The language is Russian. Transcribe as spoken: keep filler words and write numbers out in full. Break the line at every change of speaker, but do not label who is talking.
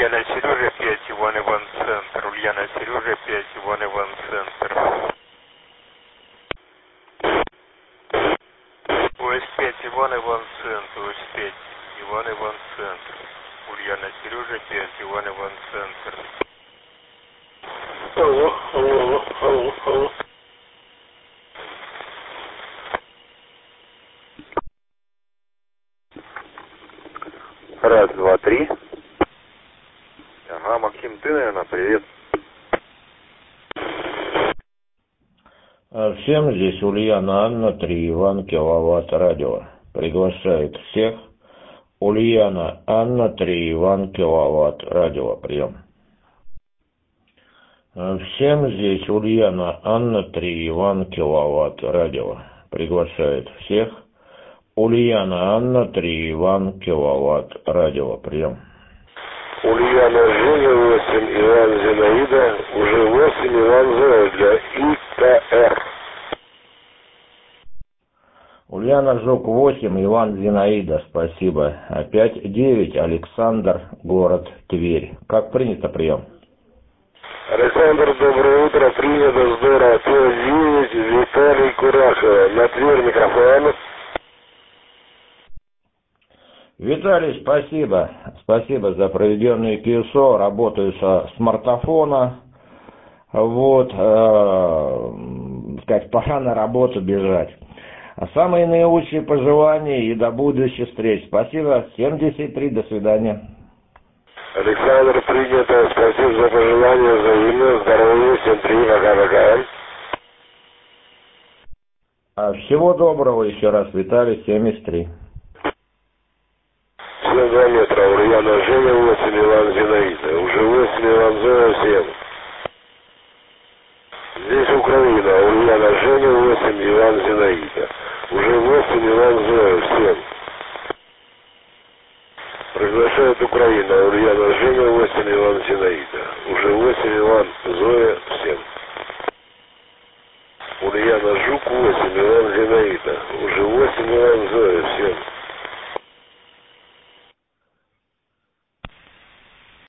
Ульяна, Сережа, пять, Иван, Иван, центр. Ульяна, Сережа, пять, Иван, Иван, центр. ОС пять, Иван, Иван, центр. ОС пять, Иван, Иван, центр. Ульяна, Сережа, пять, Иван, Иван, центр.
Алло, алло, алло, алло, алло.
Раз, два, три. Ага, Максим, ты, наверное, привет.
Всем здесь Ульяна, Анна, три, Иван, киловатт, радио. Приглашает всех. Ульяна, Анна, три, Иван, киловатт, радио, прием. Всем здесь Ульяна, Анна, три, Иван, киловатт, радио. Приглашает всех. Ульяна, Анна, три, Иван, киловатт, радио, прием.
Ульяна, Женя, восемь, Иван, Зинаида, уже восемь, Иван, Зоя для И Т Р.
Ульяна, Жук, восемь, Иван, Зинаида, спасибо. Опять девять, Александр, город Тверь. Как принято, прием?
Александр, доброе утро, принято, здорово. Т девять, Виталий Курашева, на Тверь микрофон.
Виталий, спасибо. Спасибо за проведенные КСО. Работаю со смартфона. Вот, э, сказать, пора на работу бежать. А самые наилучшие пожелания и до будущих встреч. Спасибо. семьдесят три, до свидания.
Александр, принято. Спасибо за пожелания, взаимно. Здоровья, семь три, пока-пока.
Всего доброго еще раз, Виталий, семьдесят три.
семь два метра, Ульяна, Женя, восемь, Иван, Зинаида. Уже восемь, Иван, Зоя, семь. Здесь Украина, Ульяна, Женя, восемь, Иван, Зинаида. Уже восемь, Иван, Зоя, семь. Приглашает Украина, Ульяна, Женя, восемь, Иван, Зинаида. Уже восемь, Иван, Зоя, семь. Ульяна, Жук, восемь, Иван, Зинаида. Уже восемь, Иван, Зоя, семь.